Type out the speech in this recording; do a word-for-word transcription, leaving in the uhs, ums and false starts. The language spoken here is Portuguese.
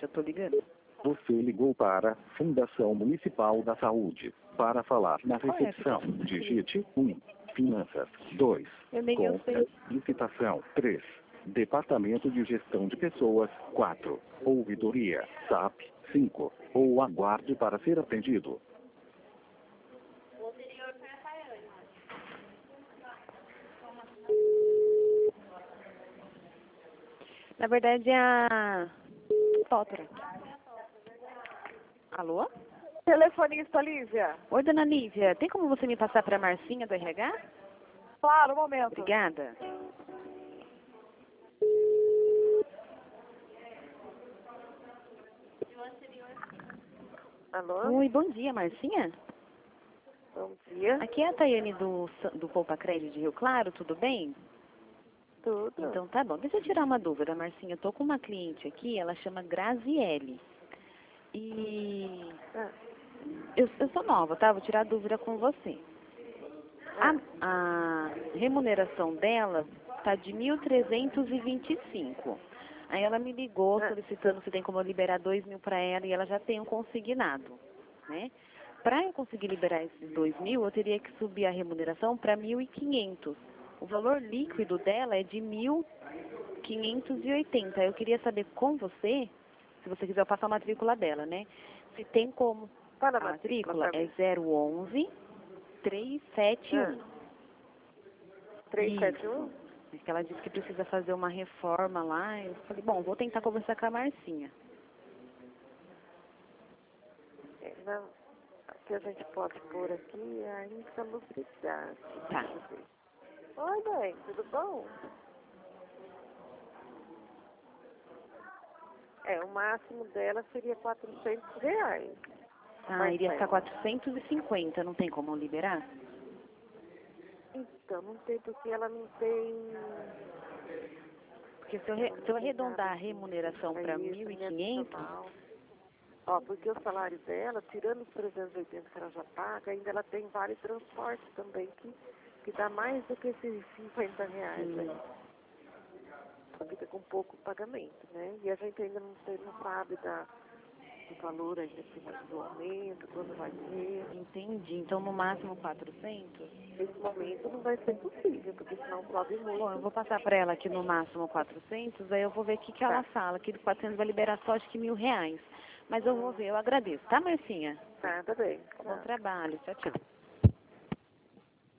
eu tô ligando. Você ligou para a Fundação Municipal da Saúde. Para falar na Qual é a recepção, aplicação? digite um. Finanças. dois. Eu nem eu Compras. sei. Licitação. três. Departamento de Gestão de Pessoas. quatro. Ouvidoria. S A P. cinco. Ou aguarde para ser atendido. Na verdade, é a... Pótera. Alô? Telefonista, Lívia. Oi, dona Nívia. Tem como você me passar para a Marcinha do R H? Claro, um momento. Obrigada. Alô? Oi, bom dia, Marcinha. Bom dia. Aqui é a Tayane do, do Poupa Crédito de Rio Claro, tudo bem? Tudo. Então tá bom. Deixa eu tirar uma dúvida, Marcinha. Eu tô com uma cliente aqui, ela chama Graziele. E Ah, eu, eu sou nova, tá? Vou tirar a dúvida com você. A, a remuneração dela tá de mil trezentos e vinte e cinco. Aí ela me ligou Ah. solicitando se tem como eu liberar dois mil para ela e ela já tem um consignado, né? Para eu conseguir liberar esses dois mil, eu teria que subir a remuneração para mil e quinhentos. O valor líquido dela é de mil quinhentos e oitenta. Eu queria saber com você, se você quiser eu passo a matrícula dela, né? Se tem como. Fala A a matrícula matrícula pra é mim. zero onze, trezentos e setenta e um. três sete um? Isso. Ela disse que precisa fazer uma reforma lá. Eu falei, bom, vou tentar conversar com a Marcinha. É, não, o que a gente pode pôr aqui é a insalubridade. Tá. Deixa eu ver. Oi, bem, tudo bom? É, o máximo dela seria quatrocentos reais. Ah, Mas iria vai. ficar quatrocentos e cinquenta, não tem como liberar? Então, não tem porque ela não tem... Porque se eu, re- se eu arredondar a remuneração para mil e quinhentos, Ó, porque o salário dela, tirando os trezentos e oitenta que ela já paga, ainda ela tem vale transporte também, que, que dá mais do que esses cinquenta reais Hum. aí. Só fica com pouco pagamento, né? E a gente ainda não, tem, não sabe da, do valor ainda do aumento, quando vai ser. Entendi. Então, no máximo quatrocentos? Nesse momento não vai ser possível, porque senão sobe muito. Bom, eu vou passar para ela aqui no máximo quatrocentos, aí eu vou ver o que, que ela Tá. fala. Aquele quatrocentos vai liberar só acho que mil reais. Mas eu vou ver, eu agradeço, tá, Marcinha? Tá, tá bem. Bom Tá. trabalho. Tchau, tchau.